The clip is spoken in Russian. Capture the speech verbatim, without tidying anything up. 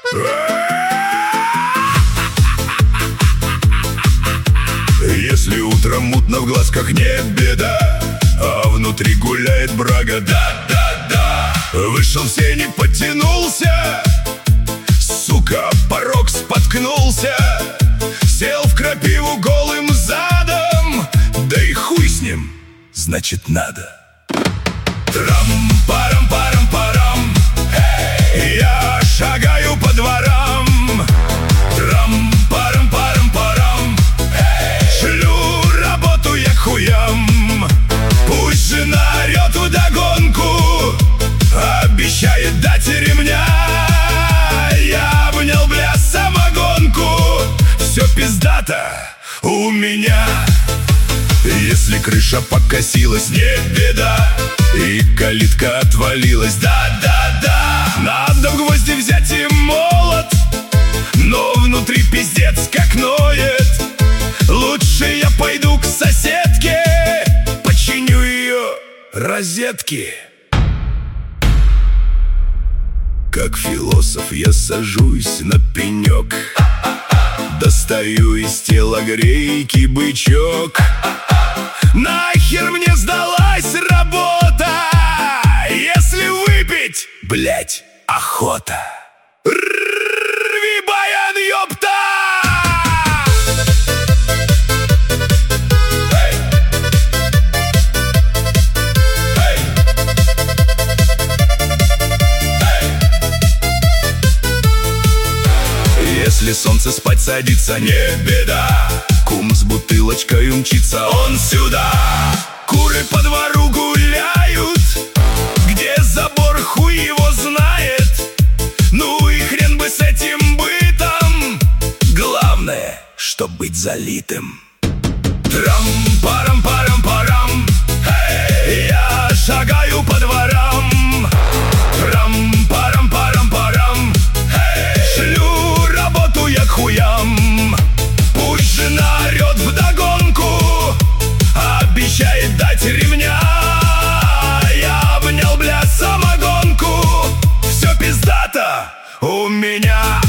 Если утром мутно в глазках, не беда, а внутри гуляет брага. Да-да-да. Вышел в сень и подтянулся, сука, порог споткнулся. Сел в крапиву голым задом, да и хуй с ним, значит надо. Трам-парам-парам-парам, я шагаю по дворам. Трам-парам-парам-парам, шлю работу я к хуям. Пусть жена орет вдогонку, обещает дать ремня. Я обнял, бля, самогонку, все пиздато у меня. Если крыша покосилась, не беда, и калитка отвалилась. Да-да-да, надо в гвозди взять и молот, но внутри пиздец как ноет. Лучше я пойду к соседке, починю ее розетки. Как философ я сажусь на пенек, достаю из телогрейки бычок. Нахер мне сдалась работа, если выпить, блять, охота. Рви баян, ёпта! Если солнце спать садится, не беда, кум с бутылочкой умчится он сюда. Куры по двору гуляют, где забор хуй его знает. Ну и хрен бы с этим бытом, главное, чтоб быть залитым. Трам-парам-парам-парам, я шагаю по дворам. Трам-парам-парам-парам, шлю работу я к хуям. Пусть жена орет вдогонку, обещает дать ремня. Я обнял, бля, самогонку, все пиздато у меня.